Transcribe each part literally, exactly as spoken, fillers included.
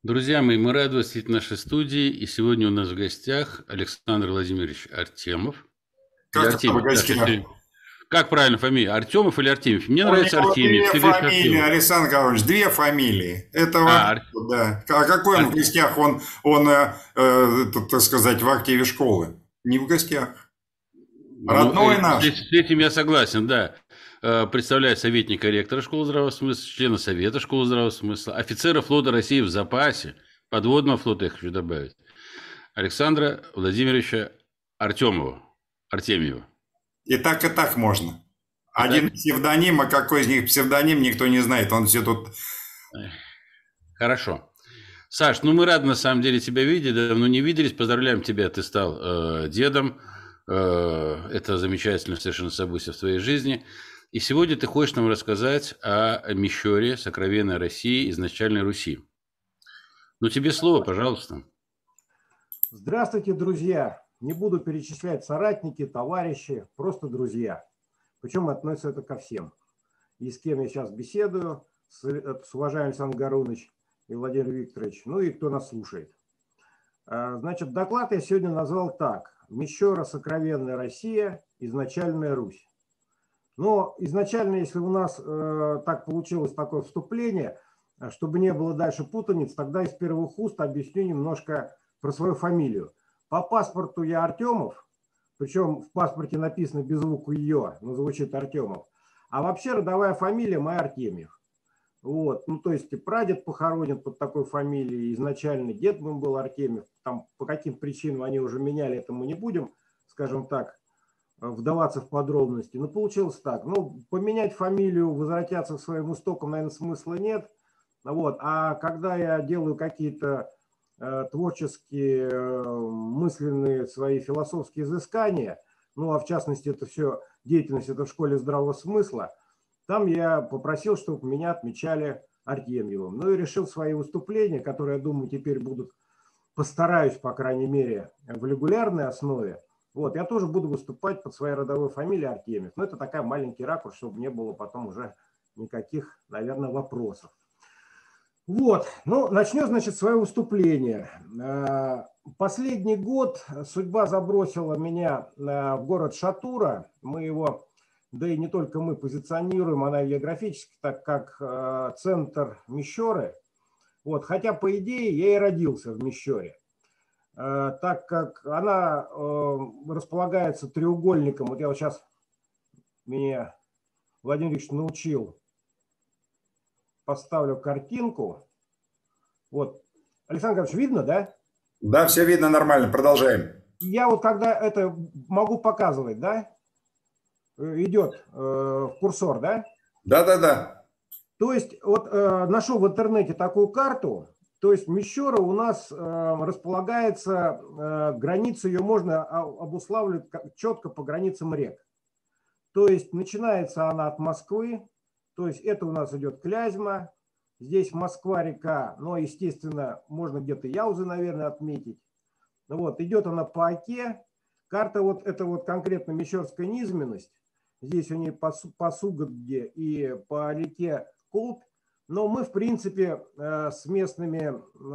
Друзья мои, мы рады вас видеть в нашей студии. И сегодня у нас в гостях Александр Владимирович Артемов. Или Как это в Артемьев? Я что гостях? все- Как правильно фамилия? Артемов или Артемьев? Мне У нравится него Артемьев. две Ты говоришь фамилии, Артемов. Александр Гаврилович, две фамилии. Это А, вообще, Ар- да. А какой он в Ар- гостях? Он, он э, э, так так сказать, в активе школы. Не в гостях. Ну, э, Родной с, наш. с этим я согласен, да. Э, Представляет советника ректора школы здравого смысла, члена совета школы здравого смысла, офицера флота России в запасе, подводного флота, я хочу добавить, Александра Владимировича Артемова, Артемьева. И так, и так можно. Один Итак, псевдоним, а какой из них псевдоним, никто не знает. Он все тут... хорошо. Саш, ну мы рады на самом деле тебя видеть, давно не виделись, поздравляем тебя, ты стал э, дедом, Э, это замечательное совершенно событие в твоей жизни. И сегодня ты хочешь нам рассказать о Мещере, сокровенной России, изначальной Руси. Ну тебе слово, пожалуйста. Здравствуйте, друзья! Не буду перечислять соратники, товарищи, просто друзья. Причем относится это ко всем. И с кем я сейчас беседую, с, с уважаемым Александр Гарунович и Владимир Викторович, ну и кто нас слушает. Значит, доклад я сегодня назвал так. Мещера, сокровенная Россия, изначальная Русь. Но изначально, если у нас э, так получилось такое вступление, чтобы не было дальше путаниц, тогда из первых уст объясню немножко про свою фамилию. По паспорту я Артемов, причем в паспорте написано без звука «ё», но звучит Артемов. А вообще родовая фамилия моя Артемьев. Вот. Ну, то есть и прадед похоронен под такой фамилией, изначально дед мой был Артемьев. Там по каким причинам они уже меняли, это мы не будем, скажем так, вдаваться в подробности. Но получилось так. Ну, поменять фамилию, возвратиться к своим истокам, наверное, смысла нет. Вот. А когда я делаю какие-то э, творческие, э, мысленные свои философские изыскания, ну, а в частности, это все деятельность, это в школе здравого смысла, там я попросил, чтобы меня отмечали Артемьевым. Ну и решил свои выступления, которые, я думаю, теперь будут, постараюсь, по крайней мере, в регулярной основе. Вот, я тоже буду выступать под своей родовой фамилией Артемьев. Но это такая маленький ракурс, чтобы не было потом уже никаких, наверное, вопросов. Вот, ну, начнем, значит, свое выступление. Последний год судьба забросила меня в город Шатура. Мы его, да и не только мы, позиционируем, она географически, так как центр Мещеры. Вот, хотя, по идее, я и родился в Мещере, так как она располагается треугольником. Вот я вот сейчас, меня Владимир Ильич научил, поставлю картинку. Вот. Александр Гаврилович, видно, да? Да, все видно нормально. Продолжаем. Я вот когда это могу показывать, да? Идет э, курсор, да? Да-да-да. То есть вот э, нашел в интернете такую карту. То есть Мещера у нас э, располагается, э, границу ее можно обуславливать четко по границам рек. То есть начинается она от Москвы, то есть это у нас идет Клязьма, здесь Москва-река, но, естественно, можно где-то Яузы, наверное, отметить. Вот, идет она по Оке, карта вот, это вот конкретно Мещерская низменность, здесь у нее по, по Сугодге и по реке Колб, но мы, в принципе, с местными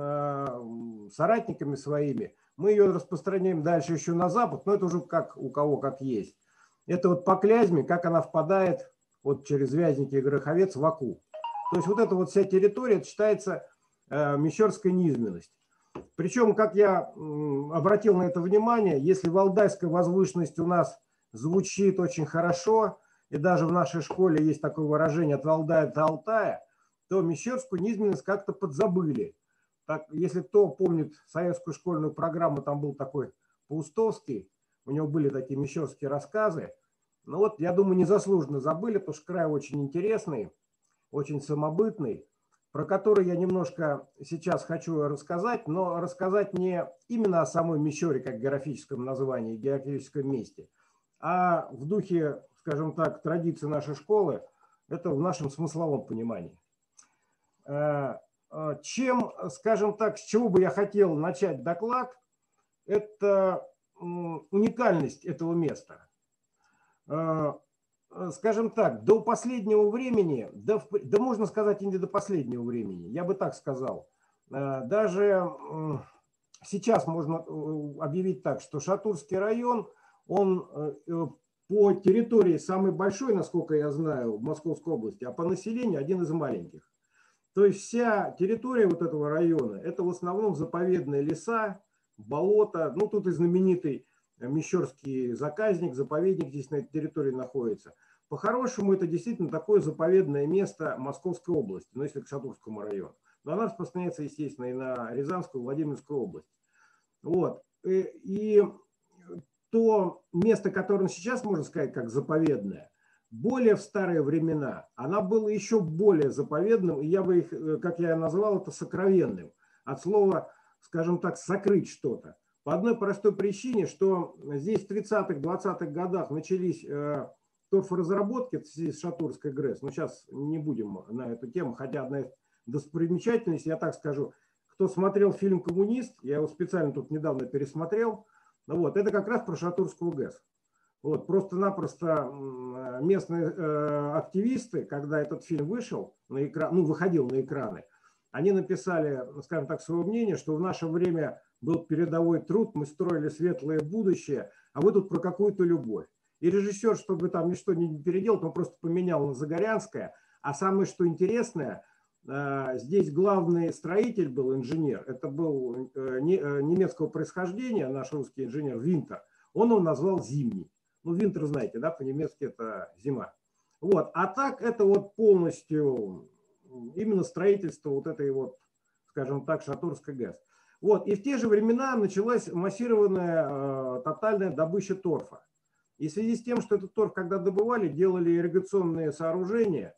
соратниками своими, мы ее распространяем дальше еще на запад, но это уже как у кого как есть. Это вот по Клязьме, как она впадает вот через Вязники и Гороховец в Оку. То есть вот эта вот вся территория, это считается э, Мещерская низменность. Причем, как я м, обратил на это внимание, если валдайская возвышенность у нас звучит очень хорошо, и даже в нашей школе есть такое выражение «от Валдая до Алтая», то Мещерскую низменность как-то подзабыли. Так, если кто помнит советскую школьную программу, там был такой Паустовский, у него были такие мещерские рассказы. Ну вот, я думаю, незаслуженно забыли, потому что край очень интересный, очень самобытный, про который я немножко сейчас хочу рассказать, но рассказать не именно о самой Мещере, как географическом названии, географическом месте, а в духе, скажем так, традиции нашей школы, это в нашем смысловом понимании. Чем, скажем так, с чего бы я хотел начать доклад, это уникальность этого места. Скажем так, до последнего времени, да, да можно сказать и не до последнего времени, я бы так сказал, Даже сейчас можно объявить так, что Шатурский район, он по территории самый большой, насколько я знаю, в Московской области, а по населению один из маленьких. То есть вся территория вот этого района, это в основном заповедные леса, болота. Ну, тут и знаменитый Мещерский заказник, заповедник здесь на этой территории находится. По-хорошему, это действительно такое заповедное место Московской области, ну, если к Шатурскому району. Но она распространяется, естественно, и на Рязанскую, Владимирскую область. Вот. И, и то место, которое сейчас, можно сказать, как заповедное, более в старые времена, она была еще более заповедным, и я бы их, как я назвал, это сокровенным. От слова, скажем так, сокрыть что-то. По одной простой причине, что здесь в тридцатых-двадцатых годах начались э, торфоразработки с Шатурской ГРЭС. Но сейчас не будем на эту тему, хотя одна из достопримечательностей, я так скажу, кто смотрел фильм «Коммунист», я его специально тут недавно пересмотрел, вот, это как раз про Шатурскую ГЭС. Вот, просто-напросто местные э, активисты, когда этот фильм вышел на экран, ну, выходил на экраны, они написали, скажем так, свое мнение, что в наше время был передовой труд, мы строили светлое будущее, а вы тут про какую-то любовь. И режиссер, чтобы там ничто не переделал, он просто поменял на Загорянское. А самое, что интересное, э, здесь главный строитель был инженер, это был э, не, э, немецкого происхождения, наш русский инженер Винтер, он его назвал «Зимний». Ну, винтер, знаете, да, по-немецки это зима. Вот. А так это вот полностью именно строительство вот этой вот, скажем так, Шатурской ГЭС. Вот. И в те же времена началась массированная э, тотальная добыча торфа. И в связи с тем, что этот торф, когда добывали, делали ирригационные сооружения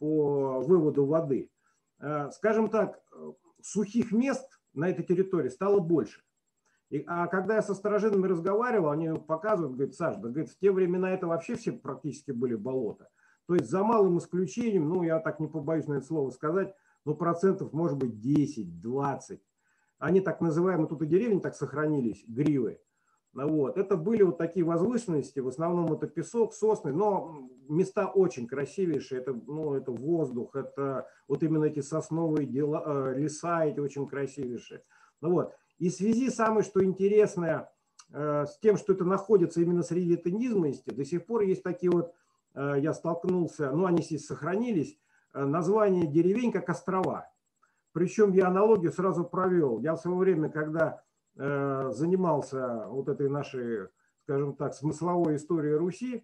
по выводу воды, э, скажем так, сухих мест на этой территории стало больше. И, а когда я со старожилами разговаривал, они показывают, говорят, Саш, да, говорит, в те времена это вообще все практически были болота. То есть за малым исключением, ну, я так не побоюсь на это слово сказать, ну, процентов может быть десять-двадцать. Они так называемые, тут и деревни так сохранились, гривы. Вот. Это были вот такие возвышенности, в основном это песок, сосны, но места очень красивейшие, это, ну, это воздух, это вот именно эти сосновые дела, леса эти очень красивейшие. Ну, вот. И в связи самое, что интересное, э, с тем, что это находится именно среди этой низменности, до сих пор есть такие вот, э, я столкнулся, ну они здесь сохранились, э, название деревень как острова. Причем я аналогию сразу провел. Я в свое время, когда э, занимался вот этой нашей, скажем так, смысловой историей Руси,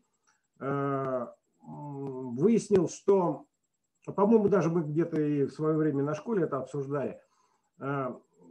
э, выяснил, что, по-моему, даже мы где-то и в свое время на школе это обсуждали, э,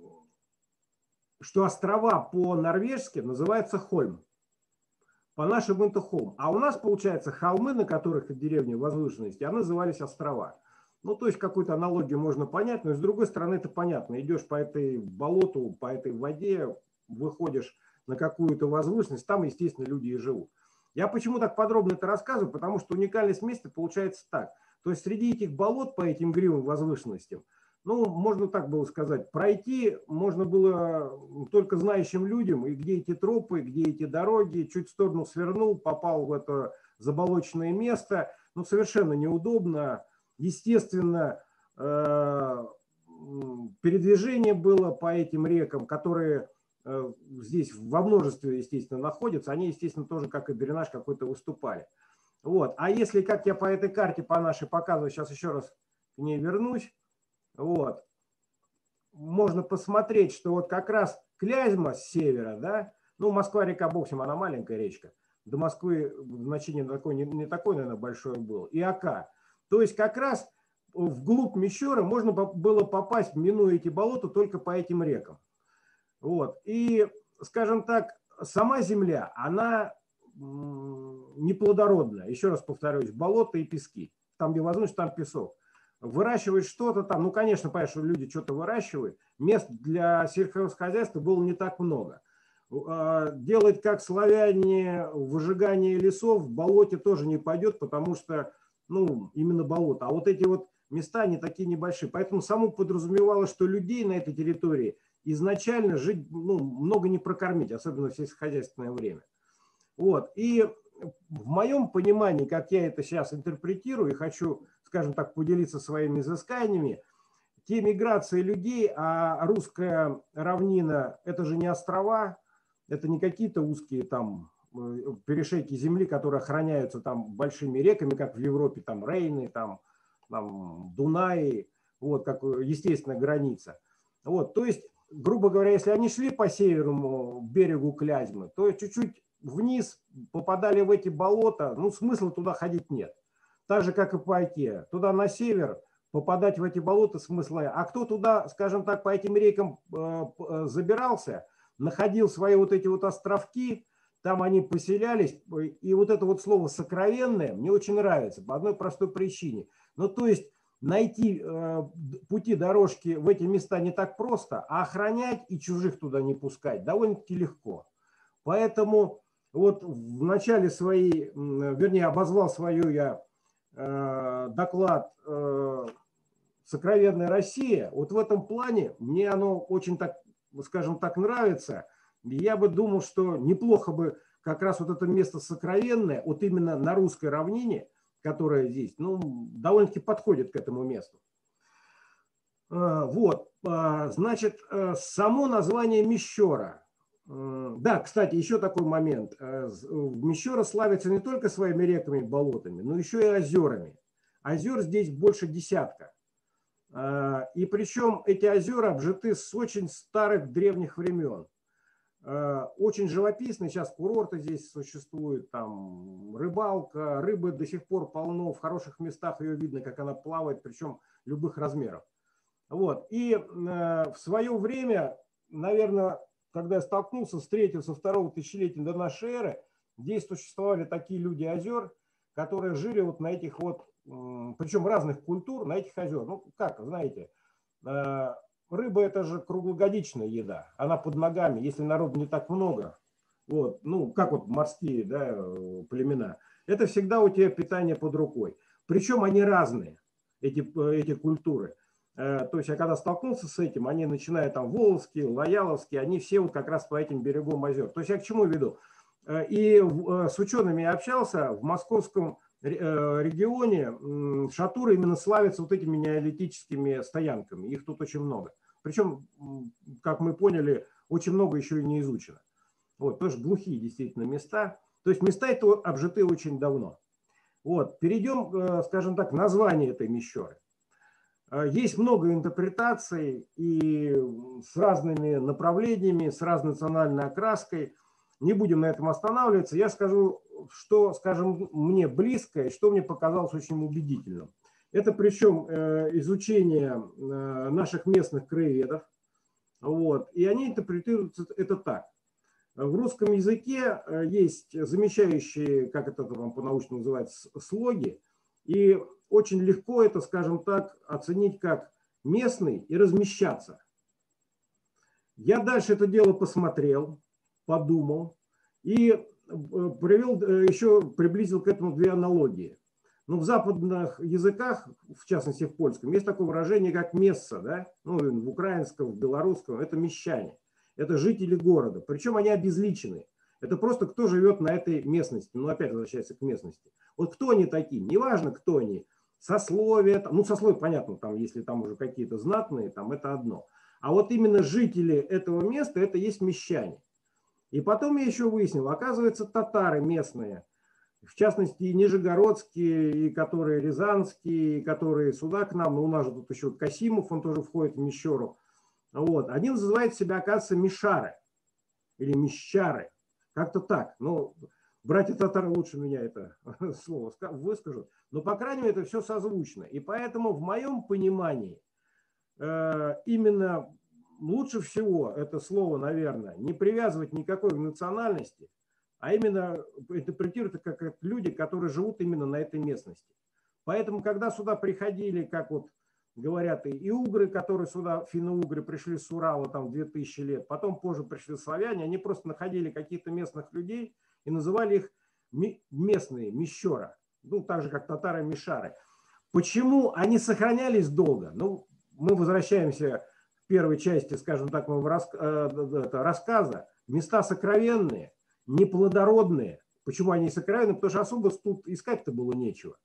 что острова по-норвежски называются Хольм. По-нашему это холм. А у нас, получается, холмы, на которых деревни возвышенности, они назывались острова. Ну, то есть какую-то аналогию можно понять, но с другой стороны это понятно. Идешь по этой болоту, по этой воде, выходишь на какую-то возвышенность, там, естественно, люди и живут. Я почему так подробно это рассказываю? Потому что уникальность места получается так. То есть среди этих болот по этим гривым возвышенностям, ну, можно так было сказать, пройти можно было только знающим людям, и где эти тропы, где эти дороги, чуть в сторону свернул, попал в это заболоченное место, ну, совершенно неудобно, естественно, передвижение было по этим рекам, которые здесь во множестве, естественно, находятся, они, естественно, тоже как и дренаж какой-то выступали. Вот. А если, как я по этой карте, по нашей показываю, сейчас еще раз к ней вернусь, вот. Можно посмотреть, что вот как раз Клязьма с севера, да, ну, Москва-река, бог с ним, она маленькая речка, до Москвы значение такое, не, не такое, наверное, большое было, и Ока. То есть как раз вглубь Мещера можно было попасть, минуя эти болота, только по этим рекам. Вот. И, скажем так, сама земля, она неплодородная, еще раз повторюсь, болота и пески. Там, где возможно, там песок. Выращивать что-то там, ну, конечно, понятно, что люди что-то выращивают, мест для сельскохозяйства было не так много. Делать как славяне выжигание лесов в болоте тоже не пойдет, потому что, ну, именно болото. А вот эти вот места, они такие небольшие. Поэтому само подразумевалось, что людей на этой территории изначально жить, ну, много не прокормить, особенно в сельскохозяйственное время. Вот. И в моем понимании, как я это сейчас интерпретирую и хочу, скажем так, поделиться своими изысканиями, те миграции людей, а русская равнина – это же не острова, это не какие-то узкие там перешейки земли, которые охраняются там большими реками, как в Европе, там Рейны, там, там Дунаи, вот, как естественная граница. Вот, то есть, грубо говоря, если они шли по северному берегу Клязьмы, то чуть-чуть вниз попадали в эти болота, ну, смысла туда ходить нет. Так же, как и по Оке. Туда на север попадать в эти болота смысла нет. А кто туда, скажем так, по этим рекам э, забирался, находил свои вот эти вот островки, там они поселялись, и вот это вот слово «сокровенное» мне очень нравится по одной простой причине. Ну, то есть найти э, пути, дорожки в эти места не так просто, а охранять и чужих туда не пускать довольно-таки легко. Поэтому вот в начале своей, вернее, обозвал свою я э, доклад э, «Сокровенная Россия». Вот в этом плане мне оно очень так, скажем так, нравится. Я бы думал, что неплохо бы как раз вот это место сокровенное, вот именно на русской равнине, которая здесь, ну, довольно-таки подходит к этому месту. Вот, значит, само название Мещера. Да, кстати, еще такой момент. Мещера славится не только своими реками и болотами, но еще и озерами. Озер здесь больше десятка. И причем эти озера обжиты с очень старых древних времен. Очень живописный, сейчас курорты здесь существуют, там рыбалка, рыбы до сих пор полно, в хороших местах ее видно, как она плавает, причем любых размеров. Вот. И в свое время, наверное, когда я столкнулся, встретился со второго тысячелетия до нашей эры, здесь существовали такие люди озер, которые жили вот на этих вот, причем разных культур, на этих озер. Ну, как, знаете, рыба – это же круглогодичная еда, она под ногами, если народу не так много, вот, ну, как вот морские, да, племена, это всегда у тебя питание под рукой. Причем они разные, эти, эти культуры. То есть я когда столкнулся с этим, они начинают там волжские, лояловские, они все вот как раз по этим берегам озер. То есть я к чему веду? И с учеными я общался, в московском регионе шатуры именно славятся вот этими неолитическими стоянками. Их тут очень много. Причем, как мы поняли, очень много еще и не изучено. Вот, тоже глухие действительно места. То есть места это обжиты очень давно. Вот, перейдем, скажем так, к названию этой Мещеры. Есть много интерпретаций и с разными направлениями, с разной национальной окраской. Не будем на этом останавливаться. Я скажу, что, скажем, мне близко и что мне показалось очень убедительным. Это причем изучение наших местных краеведов. Вот, и они интерпретируют это так. В русском языке есть замещающие, как это там по-научному называется, слоги. И очень легко это, скажем так, оценить как местный и размещаться. Я дальше это дело посмотрел, подумал и привел, еще приблизил к этому две аналогии. Но в западных языках, в частности в польском, есть такое выражение, как месса, да? Ну, в украинском, в белорусском, это мещане, это жители города. Причем они обезличены. Это просто кто живет на этой местности. Ну, опять возвращается к местности. Вот кто они такие? Неважно, кто они. Сословие, ну, сословие, понятно, там, если там уже какие-то знатные, там это одно. А вот именно жители этого места, это есть мещане. И потом я еще выяснил, оказывается, татары местные, в частности, и нижегородские, и которые рязанские, и которые сюда к нам, но у нас же тут еще Касимов, он тоже входит в Мещеру. Вот. Они называют себя, оказывается, мишары или мещары. Как-то так. Ну, братья-татары лучше меня это слово выскажут. Но, по крайней мере, это все созвучно. И поэтому, в моем понимании, именно лучше всего это слово, наверное, не привязывать никакой национальности, а именно интерпретировать это как люди, которые живут именно на этой местности. Поэтому, когда сюда приходили, как вот говорят, и угры, которые сюда, финно-угры, пришли с Урала там две тысячи лет, потом позже пришли славяне, они просто находили каких-то местных людей и называли их местные, мещера, ну, так же, как татары-мишары. Почему они сохранялись долго? Ну, мы возвращаемся к первой части, скажем так, моего рассказа. Места сокровенные, неплодородные. Почему они сокровенные? Потому что особо тут искать-то было нечего.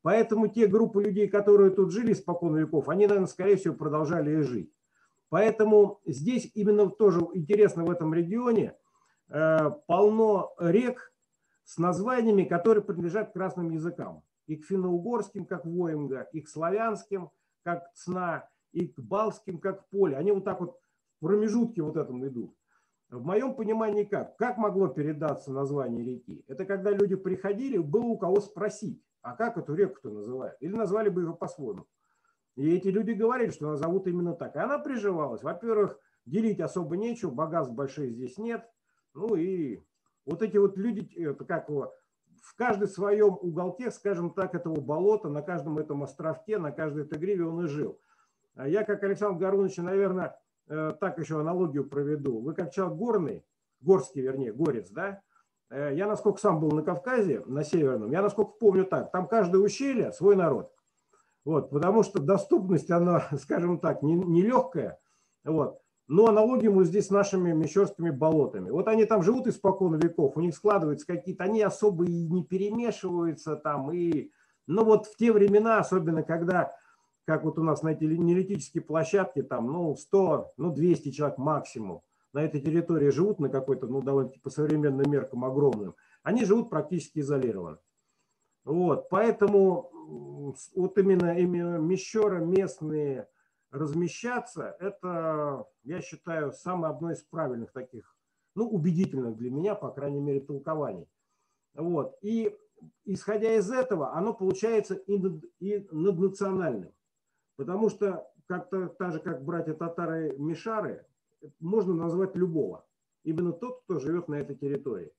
Поэтому те группы людей, которые тут жили испокон веков, они, наверное, скорее всего, продолжали и жить. Поэтому здесь именно тоже интересно в этом регионе э, полно рек с названиями, которые принадлежат к разным языкам. И к финно-угорским, как Воинга, и к славянским, как Цна, и к балтским, как Поле. Они вот так вот в промежутке вот этом идут. В моем понимании как? Как могло передаться название реки? Это когда люди приходили, было у кого спросить, а как эту реку-то называют? Или назвали бы ее по-своему. И эти люди говорили, что она зовут именно так. И она приживалась. Во-первых, делить особо нечего, богатств больших здесь нет. Ну и вот эти вот люди, это как его, в каждом своем уголке, скажем так, этого болота, на каждом этом островке, на каждой этой гриве он и жил. Я, как Александр Гарунович, наверное, так еще аналогию проведу. Вы как человек горный, горский, вернее, горец, да? Я, насколько сам был на Кавказе, на Северном, я, насколько помню так, там каждое ущелье свой народ. Вот, потому что доступность, она, скажем так, нелегкая. Не вот. Но аналогию мы здесь с нашими мещерскими болотами. Вот они там живут испокон веков, у них складываются какие-то, они особо и не перемешиваются там. И, но вот в те времена, особенно когда, как вот у нас на эти энергетические площадки, там, ну, сто, ну, двести человек максимум на этой территории живут на какой-то, ну, довольно по современным меркам огромным, они живут практически изолированно. Вот, поэтому вот именно, именно мещеры местные размещаться, это, я считаю, самое одно из правильных таких, ну, убедительных для меня, по крайней мере, толкований. Вот, и исходя из этого, оно получается и, над, и наднациональным, потому что как-то так же, как братья татары Мишары, можно назвать любого, именно тот, кто живет на этой территории.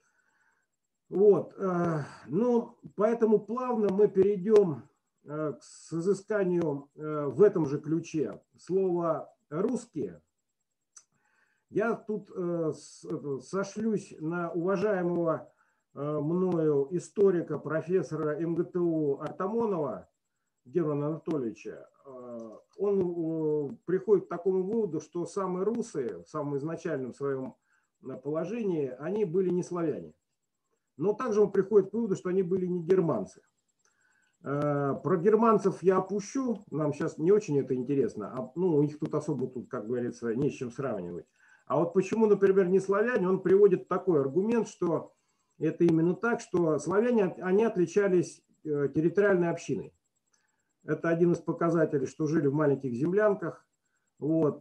Вот, ну, поэтому плавно мы перейдем к изысканию в этом же ключе слова «русские». Я тут сошлюсь на уважаемого мною историка, профессора эм гэ тэ у Артамонова Германа Анатольевича. Он приходит к такому выводу, что самые русы в самом изначальном своем положении, они были не славяне. Но также он приходит к выводу, что они были не германцы. Про германцев я опущу, нам сейчас не очень это интересно, а, ну, у них тут особо, тут, как говорится, не с чем сравнивать. А вот почему, например, не славяне, он приводит такой аргумент, что это именно так, что славяне, они отличались территориальной общиной. Это один из показателей, что жили в маленьких землянках, вот,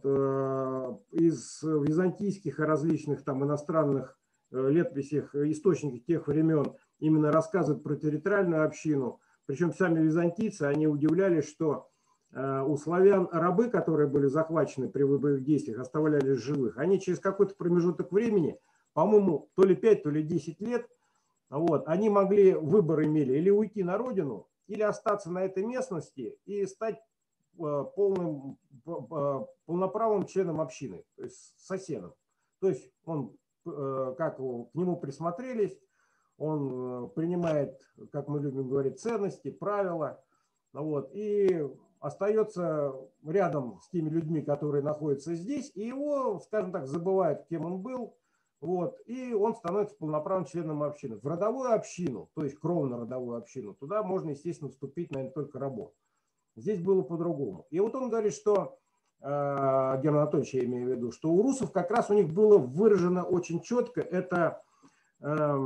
из византийских и различных там иностранных летописях, источниках тех времен именно рассказывают про территориальную общину. Причем сами византийцы, они удивлялись, что у славян рабы, которые были захвачены при боевых действиях, оставлялись живых. Они через какой-то промежуток времени, по-моему, то ли пять, то ли десять лет, вот, они могли, выбор имели, или уйти на родину, или остаться на этой местности и стать полным, полноправным членом общины, то есть соседом. То есть он, как его, к нему присмотрелись, он принимает, как мы любим говорить, ценности, правила, вот, и остается рядом с теми людьми, которые находятся здесь, и его, скажем так, забывают, кем он был, вот, и он становится полноправным членом общины. В родовую общину, то есть кровно-родовую общину, туда можно, естественно, вступить, наверное, только рабом. Здесь было по-другому. И вот он говорит, что, э, Герман Анатольевич, я имею в виду, что у русов как раз у них было выражено очень четко, это э,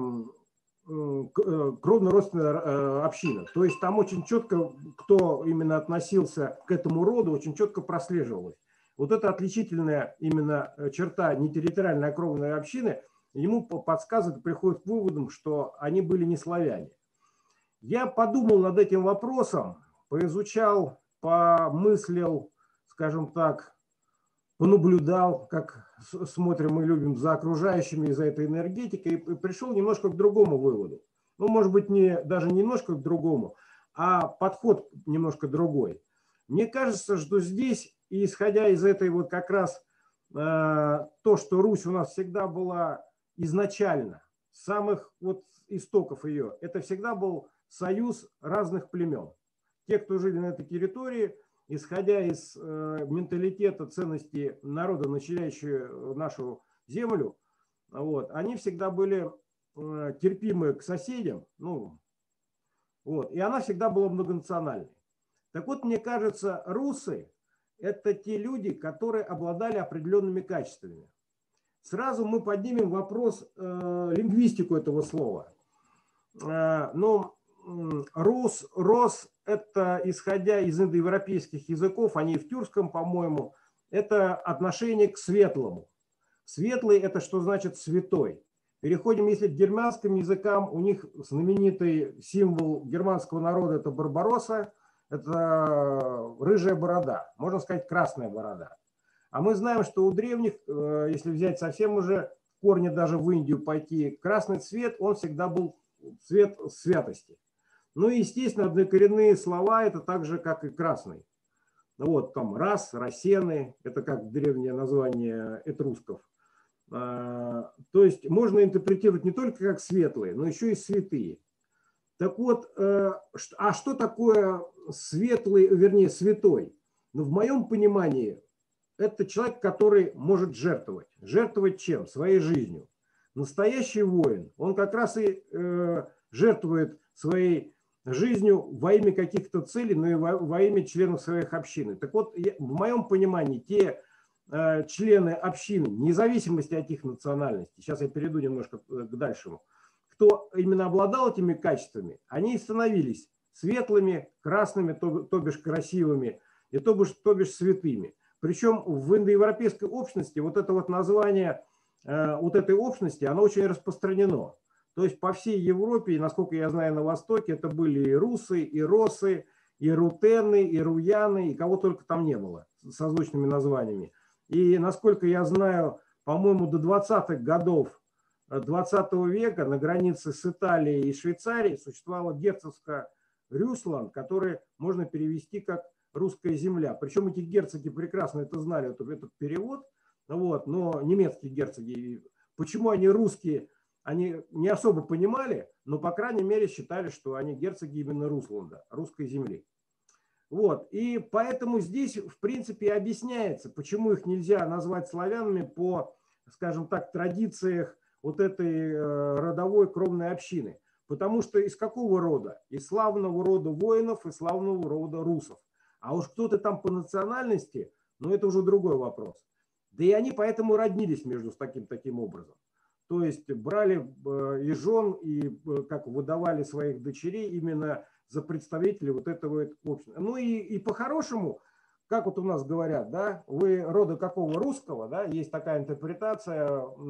кровно-родственная община. То есть там очень четко, кто именно относился к этому роду, очень четко прослеживалось. Вот это отличительная именно черта нетерриториальной а кровной общины, ему подсказывает, приходит к выводам, что они были не славяне. Я подумал над этим вопросом, поизучал, помыслил, скажем так, понаблюдал, как смотрим мы любим за окружающими, за этой энергетикой, и пришел немножко к другому выводу. Ну, может быть, не, даже немножко к другому, а подход немножко другой. Мне кажется, что здесь, исходя из этой вот как раз э, то, что Русь у нас всегда была изначально, с самых вот истоков ее, это всегда был союз разных племен. Те, кто жили на этой территории, исходя из э, менталитета, ценностей народа, населяющего нашу землю, вот, они всегда были э, терпимы к соседям, ну, Вот. И она всегда была многонациональной. Так вот, мне кажется, русы – это те люди, которые обладали определенными качествами. Сразу мы поднимем вопрос, э, лингвистику этого слова. Э, но э, рус, рос – это, исходя из индоевропейских языков, они и в тюркском, по-моему, это отношение к светлому. Светлый – это что значит святой. Переходим, если к германским языкам, у них знаменитый символ германского народа – это Барбаросса, это рыжая борода, можно сказать, красная борода. А мы знаем, что у древних, если взять совсем уже корни, даже в Индию пойти, красный цвет, он всегда был цвет святости. Ну и, естественно, однокоренные слова – это так же, как и красный. Вот там рас, рассены, это как древнее название этрусков. То есть можно интерпретировать не только как светлые, но еще и святые. Так вот, а что такое светлый, вернее, святой? Ну, в моем понимании, это человек, который может жертвовать. Жертвовать чем? Своей жизнью. Настоящий воин, он как раз и э, жертвует своей жизнью во имя каких-то целей, но и во, во имя членов своих общин. Так вот, я, в моем понимании, те э, члены общины, вне зависимости от их национальности, сейчас я перейду немножко к дальшему, кто именно обладал этими качествами, они и становились светлыми, красными, то, то бишь красивыми, и то бишь, то бишь святыми. Причем в индоевропейской общности вот это вот название э, вот этой общности, оно очень распространено. То есть по всей Европе, и насколько я знаю, на Востоке, это были и русы, и росы, и рутены, и руяны, и кого только там не было с созвучными названиями. И насколько я знаю, по-моему, до двадцатых годов двадцатого века на границе с Италией и Швейцарией существовало герцогство Рюсланд, которое можно перевести как русская земля. Причем эти герцоги прекрасно это знали, этот, этот перевод, вот, но немецкие герцоги, почему они русские, они не особо понимали, но, по крайней мере, считали, что они герцоги именно Русланда, русской земли. Вот, и поэтому здесь, в принципе, объясняется, почему их нельзя назвать славянами по, скажем так, традициях вот этой родовой кровной общины. Потому что из какого рода? Из славного рода воинов и славного рода русов. А уж кто-то там по национальности, ну это уже другой вопрос. Да и они поэтому роднились между таким таким образом. То есть брали и жен, и как выдавали своих дочерей именно за представителей вот этого общества. Ну и, и по-хорошему, как вот у нас говорят, да, вы рода какого русского, да, есть такая интерпретация,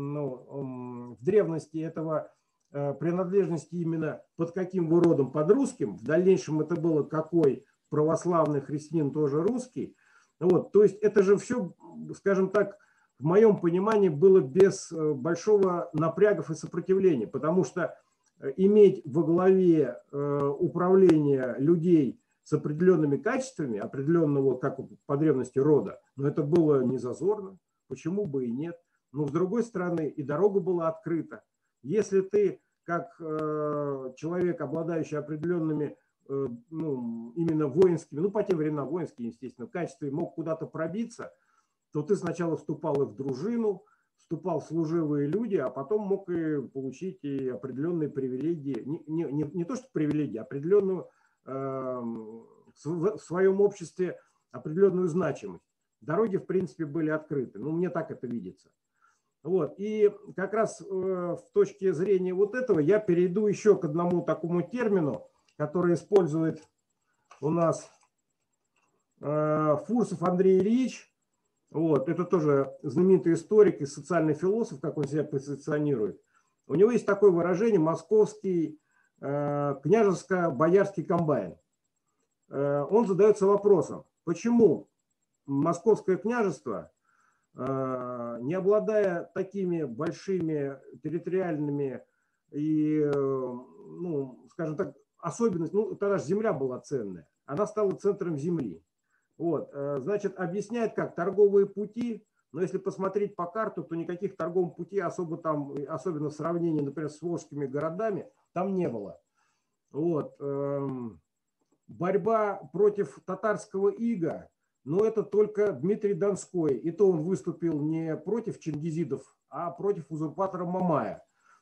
ну, в древности этого э, принадлежности именно под каким вы родом, под русским, в дальнейшем это было какой православный христианин тоже русский. Вот, то есть это же все, скажем так, в моем понимании было без большого напрягов и сопротивления, потому что иметь во главе э, управления людей с определенными качествами, определенного, как по древности, рода, но это было не зазорно, почему бы и нет. Но с другой стороны, и дорога была открыта. Если ты, как э, человек, обладающий определенными, э, ну, именно воинскими, ну, по тем временам воинскими, естественно, качествами, мог куда-то пробиться, то ты сначала вступал и в дружину, вступал в служивые люди, а потом мог и получить и определенные привилегии, не, не, не, не то что привилегии, а определенную в своем обществе определенную значимость. Дороги, в принципе, были открыты. Ну, мне так это видится. Вот. И как раз в точке зрения вот этого я перейду еще к одному такому термину, который использует у нас Фурсов Андрей Ильич. Вот. Это тоже знаменитый историк и социальный философ, как он себя позиционирует. У него есть такое выражение «московский княжеско-боярский комбайн». Он задается вопросом, почему московское княжество, не обладая такими большими территориальными и, ну, скажем так, особенностями, ну, тогда же земля была ценная, она стала центром земли. Вот, значит, объясняет как торговые пути, но если посмотреть по карту, то никаких торговых путей особо там, особенно в сравнении, например, с волжскими городами, там не было. Вот. Борьба против татарского ига, но это только Дмитрий Донской. И то он выступил не против чингизидов, а против узурпатора Мамая.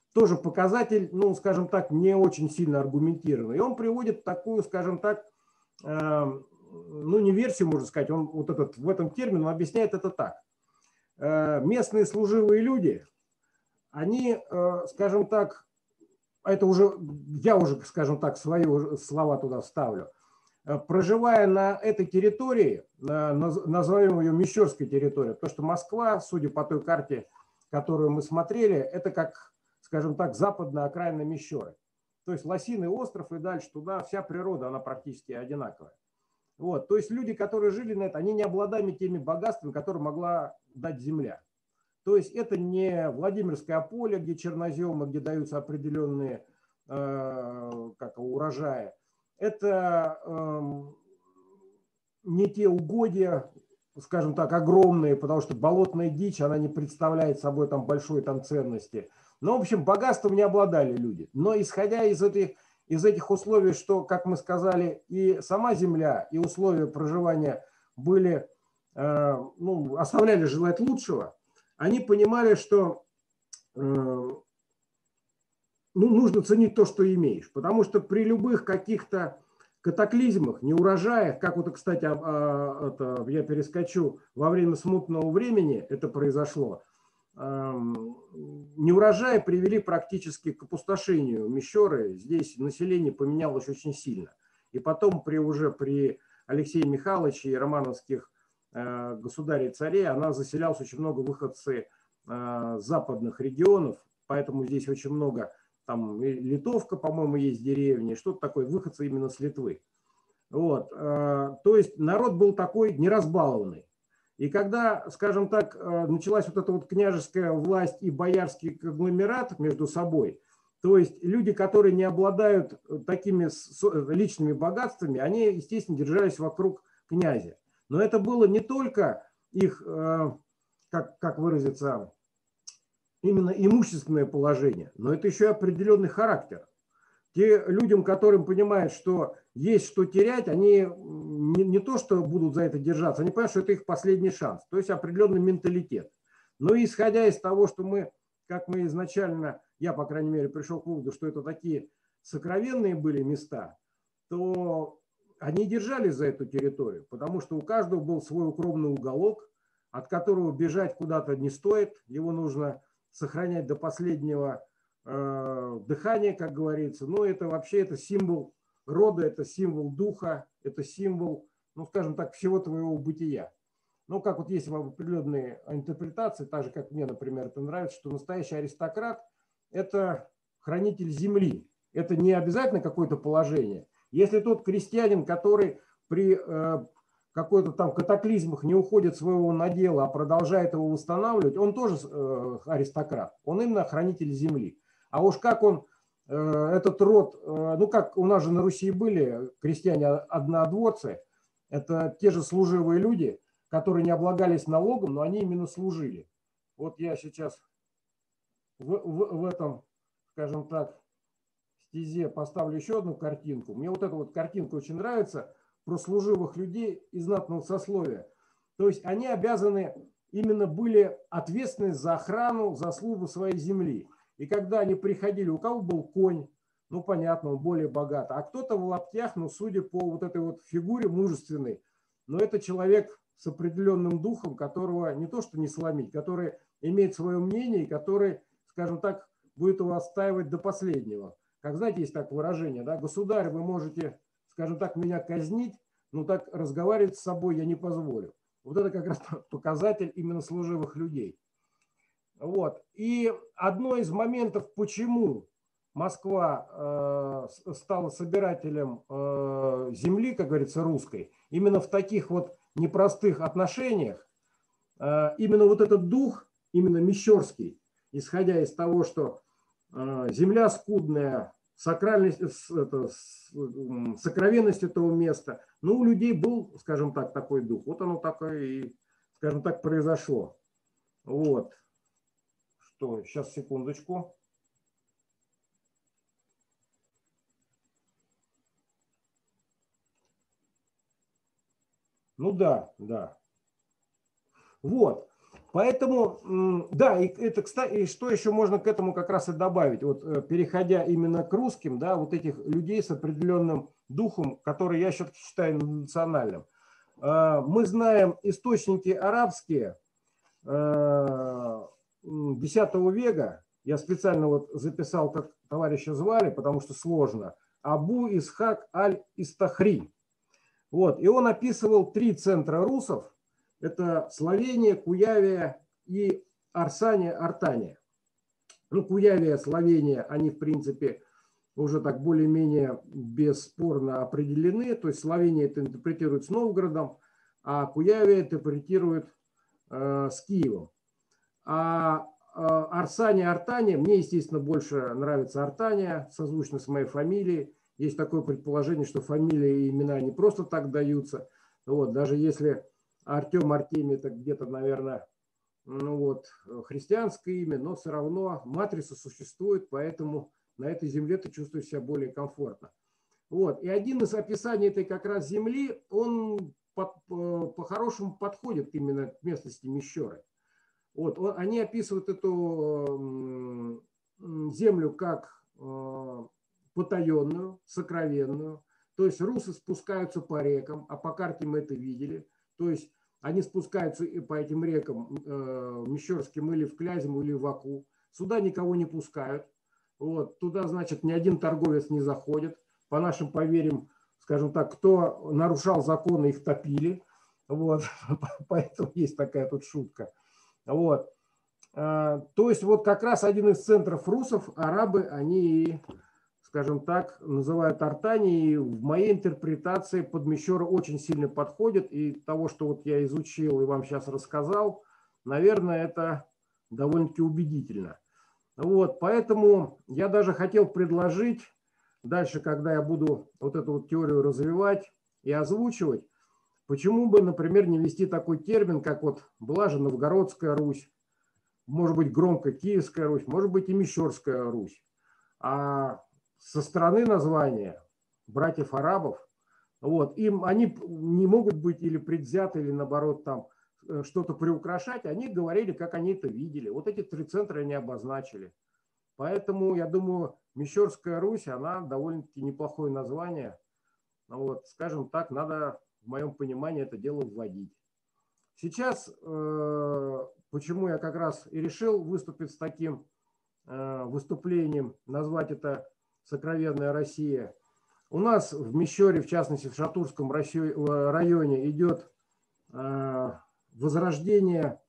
тоже показатель, ну, скажем так, не очень сильно аргументированный. И он приводит такую, скажем так, ну, не версию, можно сказать, он вот этот, в этом термине он объясняет это так. Местные служивые люди, они, скажем так, это уже, я уже, скажем так, свои слова туда вставлю, проживая на этой территории, назовем ее Мещерской территорией, потому что Москва, судя по той карте, которую мы смотрели, это как, скажем так, западная окраина Мещеры. То есть Лосиный остров и дальше туда, вся природа, она практически одинаковая. Вот, то есть люди, которые жили на это, они не обладали теми богатствами, которые могла дать земля. То есть это не Владимирское поле, где черноземы, где даются определенные э, как, урожаи. Это э, не те угодья, скажем так, огромные, потому что болотная дичь, она не представляет собой там большой там ценности. Но, в общем, богатством не обладали люди. Но исходя из этих, из этих условий, что, как мы сказали, и сама земля, и условия проживания были, э, ну, оставляли желать лучшего, они понимали, что э, ну, нужно ценить то, что имеешь. Потому что при любых каких-то катаклизмах, неурожаях, как вот, кстати, а, а, это, я перескочу, во время смутного времени это произошло, неурожаи привели практически к опустошению Мещеры. Здесь население поменялось очень сильно. И потом при, уже при Алексее Михайловиче и романовских э, государей царей она заселялась очень много выходцы э, западных регионов. Поэтому здесь очень много, там Литовка, по-моему, есть деревни, что-то такое, выходцы именно с Литвы. Вот. Э, то есть народ был такой неразбалованный. И когда, скажем так, началась вот эта вот княжеская власть и боярский конгломерат между собой, то есть люди, которые не обладают такими личными богатствами, они, естественно, держались вокруг князя. Но это было не только их, как, как выразиться, именно имущественное положение, но это еще и определенный характер. Те людям, которым понимают, что есть что терять, они не, не то, что будут за это держаться, они понимают, что это их последний шанс. То есть определенный менталитет. Но исходя из того, что мы, как мы изначально, я, по крайней мере, пришел к выводу, что это такие сокровенные были места, то они держались за эту территорию, потому что у каждого был свой укромный уголок, от которого бежать куда-то не стоит, его нужно сохранять до последнего дыхание, как говорится. Но это вообще это символ рода, это символ духа, это символ, ну, скажем так, всего твоего бытия. Ну, как вот есть определенные интерпретации, так же, как мне, например, это нравится, что настоящий аристократ – это хранитель земли. Это не обязательно какое-то положение. Если тот крестьянин, который при э, какой-то там катаклизмах не уходит своего надела, а продолжает его восстанавливать, он тоже э, аристократ. Он именно хранитель земли. А уж как он, этот род, ну как у нас же на Руси были крестьяне-однодворцы, это те же служивые люди, которые не облагались налогом, но они именно служили. Вот я сейчас в, в, в этом, скажем так, стезе поставлю еще одну картинку. Мне вот эта вот картинка очень нравится, про служивых людей из знатного сословия. То есть они обязаны, именно были ответственны за охрану, за службу своей земли. И когда они приходили, у кого был конь, ну, понятно, он более богат, а кто-то в лаптях, ну, судя по вот этой вот фигуре мужественной, но это человек с определенным духом, которого не то что не сломить, который имеет свое мнение и который, скажем так, будет его отстаивать до последнего. Как, знаете, есть так выражение, да, государь, вы можете, скажем так, меня казнить, но так разговаривать с собой я не позволю. Вот это как раз показатель именно служивых людей. Вот. И одно из моментов, почему Москва э, стала собирателем э, земли, как говорится, русской, именно в таких вот непростых отношениях, э, именно вот этот дух, именно мещерский, исходя из того, что э, земля скудная, сакральность, это, сокровенность этого места, ну, у людей был, скажем так, такой дух. Вот оно такое и, скажем так, произошло. Вот. Что, сейчас, секундочку. Ну да, да. Вот. Поэтому, да, и это, кстати, и что еще можно к этому как раз и добавить, вот переходя именно к русским, да, вот этих людей с определенным духом, который я все-таки считаю национальным. Мы знаем источники арабские десятого века, я специально вот записал, как товарища звали, потому что сложно, Абу Исхак аль-Истахри. Вот, и он описывал три центра русов. Это Словения, Куявия и Арсания, Артания. Ну, Куявия, Словения, они, в принципе, уже так более-менее бесспорно определены. То есть Словения это интерпретирует с Новгородом, а Куявия интерпретирует э, с Киевом. А э, Арсания, Артания, мне, естественно, больше нравится Артания, созвучно с моей фамилией. Есть такое предположение, что фамилии и имена не просто так даются. Вот, даже если Артем, Артемий, это где-то, наверное, ну вот, христианское имя, но все равно матрица существует, поэтому на этой земле ты чувствуешь себя более комфортно. Вот. И один из описаний этой как раз земли, он по-хорошему подходит именно к местности Мещеры. Вот. Он, они описывают эту землю как потаенную, сокровенную. То есть русы спускаются по рекам, а по карте мы это видели. То есть они спускаются по этим рекам э, Мещерским или в Клязьму, или в Аку. Сюда никого не пускают. Вот. Туда, значит, ни один торговец не заходит. По нашим поверьям, скажем так, кто нарушал законы, их топили. Вот. Поэтому есть такая тут шутка. Вот. А, то есть вот как раз один из центров русов, арабы, они, скажем так, называют Артанией. В моей интерпретации под Мещеру очень сильно подходит. И того, что вот я изучил и вам сейчас рассказал, наверное, это довольно-таки убедительно. Вот, поэтому я даже хотел предложить дальше, когда я буду вот эту вот теорию развивать и озвучивать, почему бы, например, не ввести такой термин, как вот была же Новгородская Русь, может быть, громко Киевская Русь, может быть, и Мещерская Русь. А со стороны названия братьев арабов, вот, им они не могут быть или предвзяты, или наоборот там что-то приукрашать, они говорили, как они это видели. Вот эти три центра они обозначили. Поэтому, я думаю, Мещерская Русь, она довольно-таки неплохое название. Вот, скажем так, надо, в моем понимании, это дело вводить. Сейчас, э, почему я как раз и решил выступить с таким э, выступлением, назвать это «Сокровенная Россия». У нас в Мещере, в частности в Шатурском районе, идет э, возрождение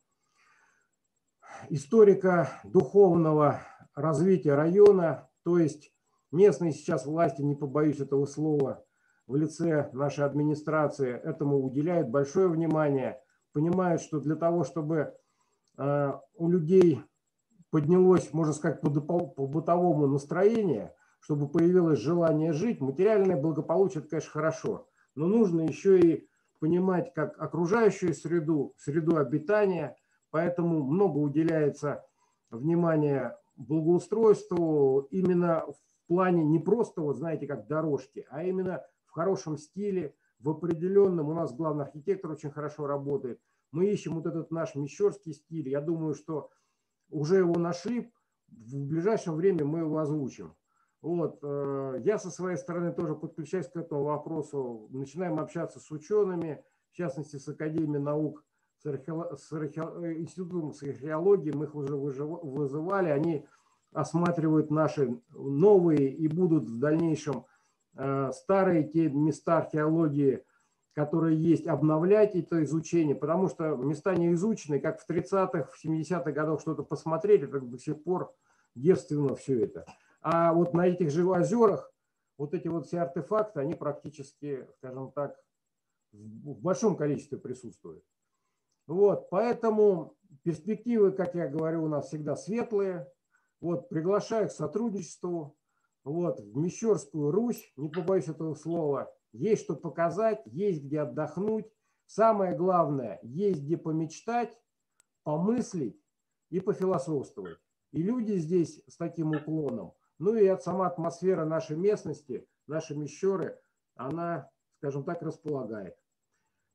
историко-духовного развития района, то есть местные сейчас власти, не побоюсь этого слова, в лице нашей администрации этому уделяют большое внимание, понимают, что для того, чтобы э, у людей поднялось, можно сказать, по, по бытовому настроение, чтобы появилось желание жить, материальное благополучие, это, конечно, хорошо, но нужно еще и понимать, как окружающую среду, среду обитания, поэтому много уделяется внимания благоустройству именно в плане не просто, вот знаете, как дорожки, а именно в хорошем стиле, в определенном. У нас главный архитектор очень хорошо работает. Мы ищем вот этот наш мещерский стиль. Я думаю, что уже его нашли. В ближайшее время мы его озвучим. Вот. Я со своей стороны тоже подключаюсь к этому вопросу. Начинаем общаться с учеными, в частности с Академией наук, с, археолог... с архе... институтом с археологией. Мы их уже вызывали. Они осматривают наши новые и будут в дальнейшем э, старые те места археологии, которые есть, обновлять это изучение, потому что места не изучены, как в тридцатых, в семидесятых годах что-то посмотрели, как до сих пор девственно все это. А вот на этих же озерах вот эти вот все артефакты, они практически, скажем так, в большом количестве присутствуют. Вот, поэтому перспективы, как я говорю, у нас всегда светлые. Вот, приглашаю к сотрудничеству. Вот, в Мещерскую Русь, не побоюсь этого слова, есть что показать, есть где отдохнуть. Самое главное, есть где помечтать, помыслить и пофилософствовать. И люди здесь с таким уклоном. Ну и сама атмосфера нашей местности, нашей Мещеры, она, скажем так, располагает.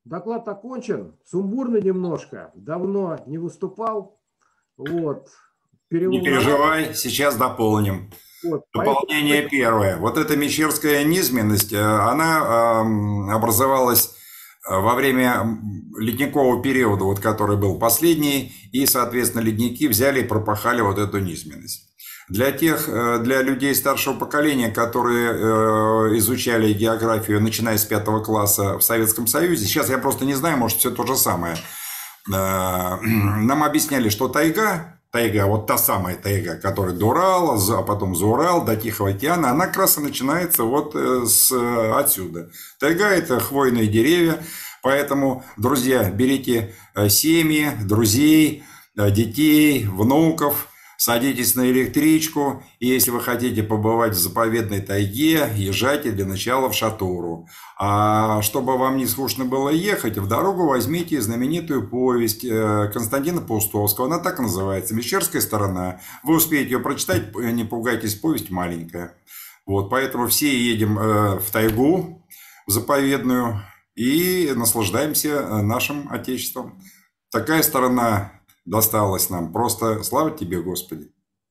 доклад окончен. Сумбурно немножко. Давно не выступал. Вот. Не переживай, сейчас дополним. Вот, Дополнение поэтому... первое. Вот эта мещерская низменность, она э, образовалась во время ледникового периода, вот, который был последний, и, соответственно, ледники взяли и пропахали вот эту низменность. Для тех, для людей старшего поколения, которые изучали географию, начиная с пятого класса в Советском Союзе, сейчас я просто не знаю, может, все то же самое, нам объясняли, что тайга, Тайга, вот та самая тайга, которая до Урала, а потом за Урал, до Тихого океана, она как раз и начинается вот с, отсюда. Тайга – это хвойные деревья, поэтому, друзья, берите семьи, друзей, детей, внуков, садитесь на электричку, и если вы хотите побывать в заповедной тайге, езжайте для начала в Шатуру. А чтобы вам не скучно было ехать, в дорогу возьмите знаменитую повесть Константина Паустовского, она так и называется «Мещерская сторона». Вы успеете ее прочитать, не пугайтесь, повесть маленькая. Вот, поэтому все едем в тайгу, в заповедную, и наслаждаемся нашим Отечеством. Такая сторона досталось нам. Просто слава тебе, Господи.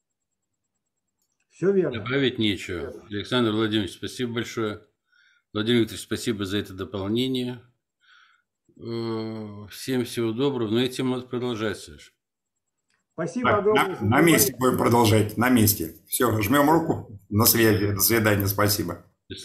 Все верно. Добавить нечего. Александр Владимирович, спасибо большое. Владимир Викторович, спасибо за это дополнение. Всем всего доброго. Но этим надо продолжать, Саша. Спасибо так, огромное. На, на месте будем продолжать. На месте. Все, жмем руку. На связи. До свидания. Спасибо.